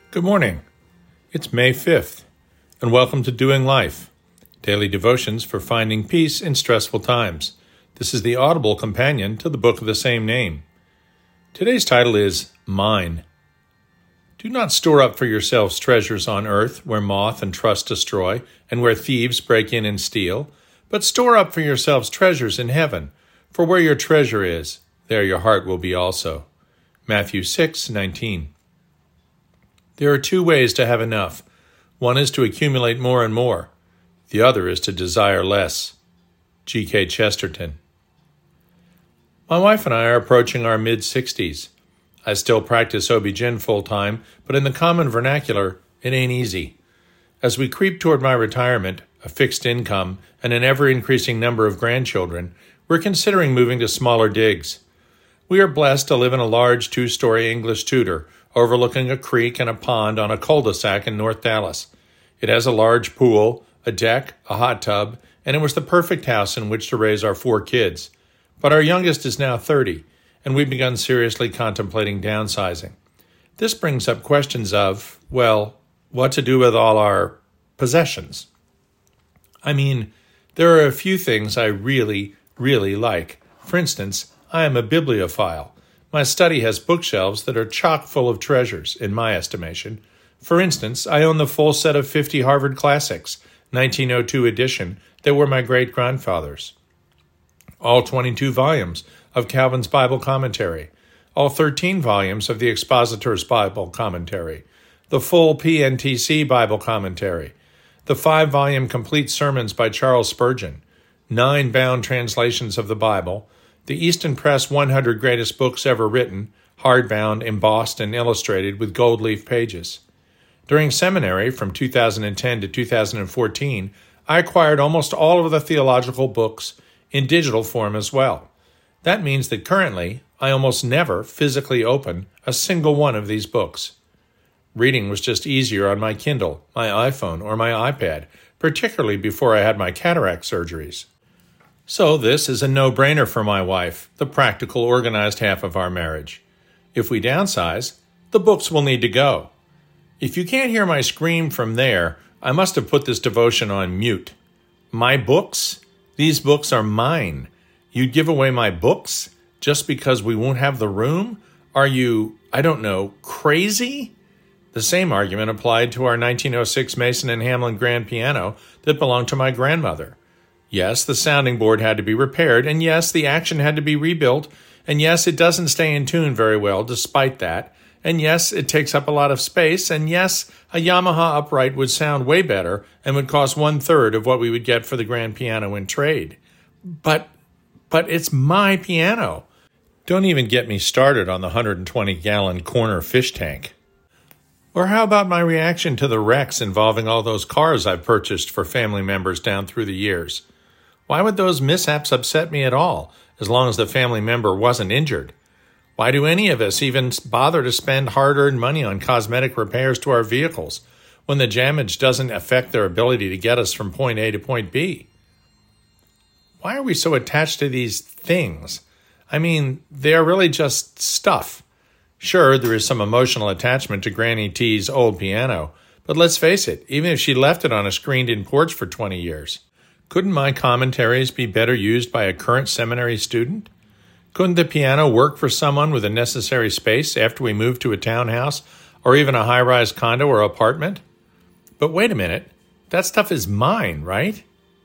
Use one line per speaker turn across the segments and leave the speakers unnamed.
Good morning. It's May 5th, and welcome to Doing Life, daily devotions for finding peace in stressful times. This is the audible companion to the book of the same name. Today's title is Mine. Do not store up for yourselves treasures on earth, where moth and rust destroy, and where thieves break in and steal, but store up for yourselves treasures in heaven, for where your treasure is, there your heart will be also. Matthew 6:19. There are two ways to have enough. One is to accumulate more and more. The other is to desire less. G.K. Chesterton. My wife and I are approaching our mid-60s. I still practice OB-GYN full-time, but in the common vernacular, it ain't easy. As we creep toward my retirement, a fixed income, and an ever-increasing number of grandchildren, we're considering moving to smaller digs. We are blessed to live in a large 2-story English Tudor, overlooking a creek and a pond on a cul-de-sac in North Dallas. It has a large pool, a deck, a hot tub, and it was the perfect house in which to raise our 4 kids. But our youngest is now 30, and we've begun seriously contemplating downsizing. This brings up questions of, what to do with all our possessions. I mean, there are a few things I really, really like. For instance, I am a bibliophile. My study has bookshelves that are chock full of treasures, in my estimation. For instance, I own the full set of 50 Harvard Classics, 1902 edition, that were my great-grandfather's. All 22 volumes of Calvin's Bible Commentary, all 13 volumes of the Expositor's Bible Commentary, the full PNTC Bible Commentary, the 5-volume complete sermons by Charles Spurgeon, 9 bound translations of the Bible, the Easton Press 100 Greatest Books Ever Written, hardbound, embossed, and illustrated with gold leaf pages. During seminary from 2010 to 2014, I acquired almost all of the theological books in digital form as well. That means that currently, I almost never physically open a single one of these books. Reading was just easier on my Kindle, my iPhone, or my iPad, particularly before I had my cataract surgeries. So this is a no-brainer for my wife, the practical, organized half of our marriage. If we downsize, the books will need to go. If you can't hear my scream from there, I must have put this devotion on mute. My books? These books are mine. You'd give away my books just because we won't have the room? Are you, crazy? The same argument applied to our 1906 Mason and Hamlin grand piano that belonged to my grandmother. Yes, the sounding board had to be repaired, and yes, the action had to be rebuilt, and yes, it doesn't stay in tune very well despite that, and yes, it takes up a lot of space, and yes, a Yamaha upright would sound way better and would cost 1/3 of what we would get for the grand piano in trade. But it's my piano. Don't even get me started on the 120-gallon corner fish tank. Or how about my reaction to the wrecks involving all those cars I've purchased for family members down through the years? Why would those mishaps upset me at all, as long as the family member wasn't injured? Why do any of us even bother to spend hard-earned money on cosmetic repairs to our vehicles when the damage doesn't affect their ability to get us from point A to point B? Why are we so attached to these things? I mean, they are really just stuff. Sure, there is some emotional attachment to Granny T's old piano, but let's face it, even if she left it on a screened-in porch for 20 years, couldn't my commentaries be better used by a current seminary student? Couldn't the piano work for someone with the necessary space after we move to a townhouse or even a high-rise condo or apartment? But wait a minute, that stuff is mine, right?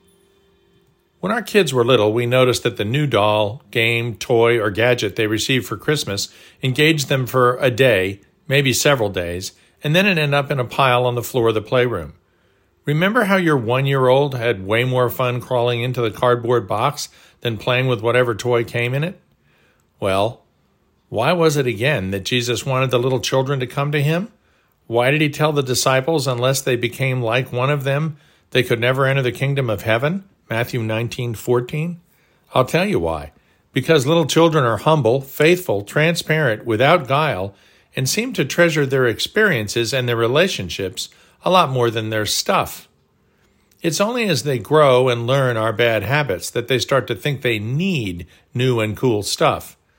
When our kids were little, we noticed that the new doll, game, toy, or gadget they received for Christmas engaged them for a day, maybe several days, and then it ended up in a pile on the floor of the playroom. Remember how your 1-year-old had way more fun crawling into the cardboard box than playing with whatever toy came in it? Well, why was it again that Jesus wanted the little children to come to him? Why did he tell the disciples unless they became like one of them, they could never enter the kingdom of heaven? Matthew 19:14. I'll tell you why. Because little children are humble, faithful, transparent, without guile, and seem to treasure their experiences and their relationships a lot more than their stuff. It's only as they grow and learn our bad habits that they start to think they need new and cool stuff.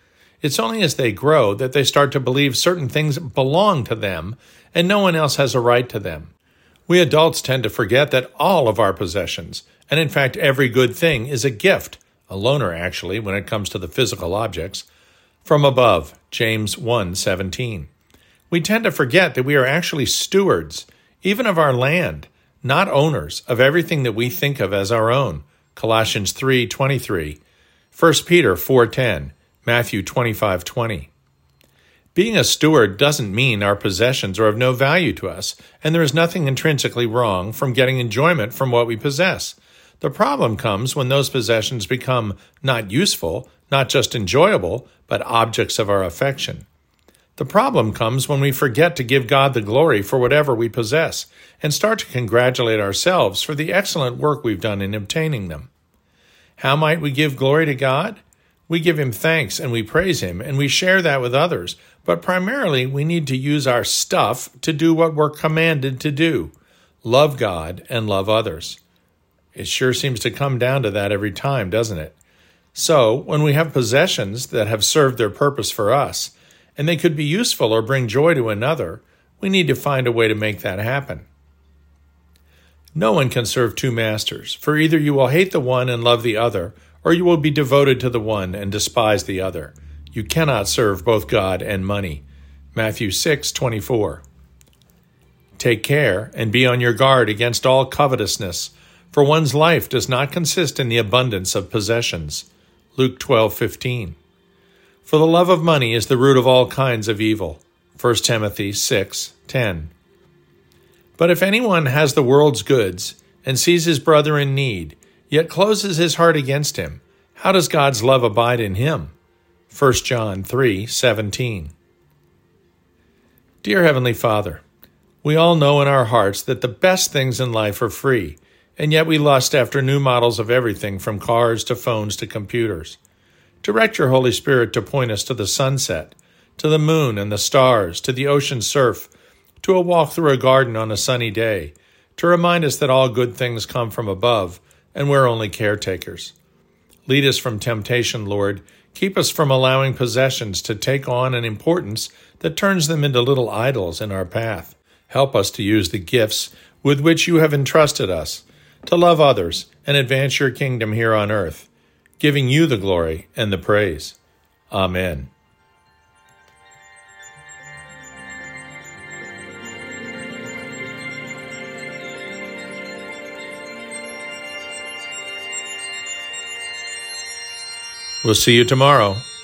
It's only as they grow that they start to believe certain things belong to them and no one else has a right to them. We adults tend to forget that all of our possessions, and in fact every good thing, is a gift, a loaner actually when it comes to the physical objects, from above, James 1:17. We tend to forget that we are actually stewards, even of our land, not owners of everything that we think of as our own, Colossians 3:23, 1 Peter 4:10, Matthew 25:20. Being a steward doesn't mean our possessions are of no value to us, and there is nothing intrinsically wrong from getting enjoyment from what we possess. The problem comes when those possessions become not useful, not just enjoyable, but objects of our affection. The problem comes when we forget to give God the glory for whatever we possess and start to congratulate ourselves for the excellent work we've done in obtaining them. How might we give glory to God? We give Him thanks and we praise Him and we share that with others, but primarily we need to use our stuff to do what we're commanded to do: love God and love others. It sure seems to come down to that every time, doesn't it? So, when we have possessions that have served their purpose for us, and they could be useful or bring joy to another, we need to find a way to make that happen. No one can serve two masters, for either you will hate the one and love the other, or you will be devoted to the one and despise the other. You cannot serve both God and money. Matthew 6:24. Take care and be on your guard against all covetousness, for one's life does not consist in the abundance of possessions. Luke 12:15. For the love of money is the root of all kinds of evil. 1 Timothy 6:10. But if anyone has the world's goods and sees his brother in need, yet closes his heart against him, how does God's love abide in him? 1 John 3:17. Dear Heavenly Father, we all know in our hearts that the best things in life are free, and yet we lust after new models of everything from cars to phones to computers. Direct your Holy Spirit to point us to the sunset, to the moon and the stars, to the ocean surf, to a walk through a garden on a sunny day, to remind us that all good things come from above, and we're only caretakers. Lead us from temptation, Lord. Keep us from allowing possessions to take on an importance that turns them into little idols in our path. Help us to use the gifts with which you have entrusted us, to love others and advance your kingdom here on earth, giving you the glory and the praise. Amen. We'll see you tomorrow.